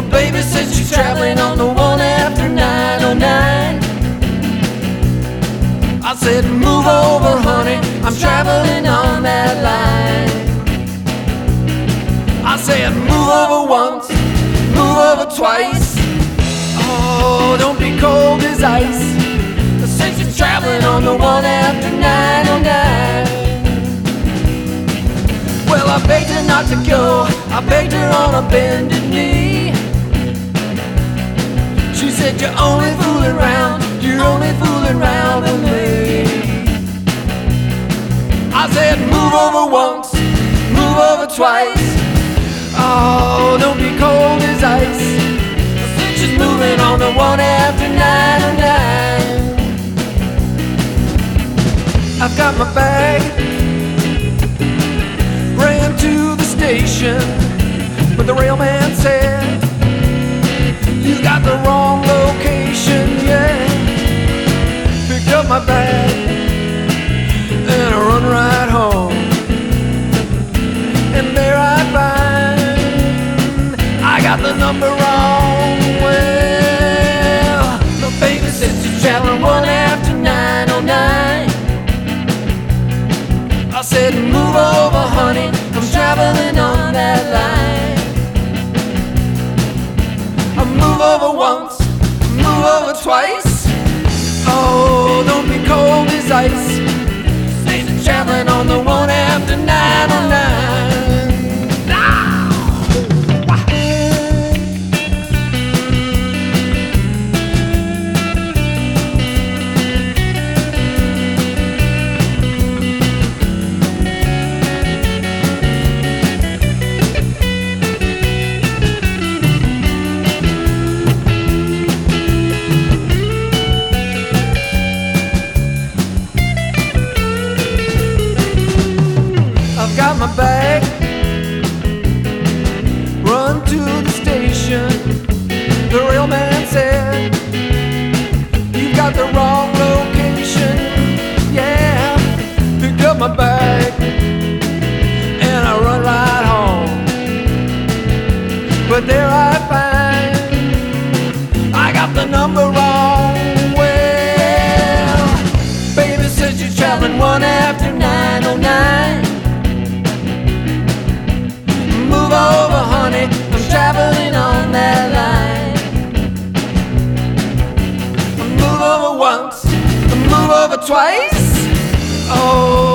My baby says she's traveling on the one after 909. I said, move over, honey, I'm traveling on that line. I said, move over once, move over twice. Oh, don't be cold as ice, since you're traveling on the one after 909. Well, I begged her not to go, I begged her on a bended knee. She said, you're only fooling around, you're only fooling around with me. I said, move over once, move over twice. Oh, don't be cold as ice, since she's moving on the one after 909. I've got my bag, ran to the station, but the railman said, you got the wrong location, yeah. Picked up my bag and I run right home, and there I find I got the number wrong. Well, the baby says she's traveling one after 909. I said, move over, honey, I'm traveling on that line. I move over once, move over twice. Oh, don't be cold as ice, since you're traveling on the one after 909. I've got my bag, run to the station. The railman said, you got the wrong location, yeah. Picked up my bag and I run right home, but there I find I got the number wrong. Well, baby says you're traveling one after 909. Move over, honey, I'm traveling on that line. Move over once, move over twice. Oh,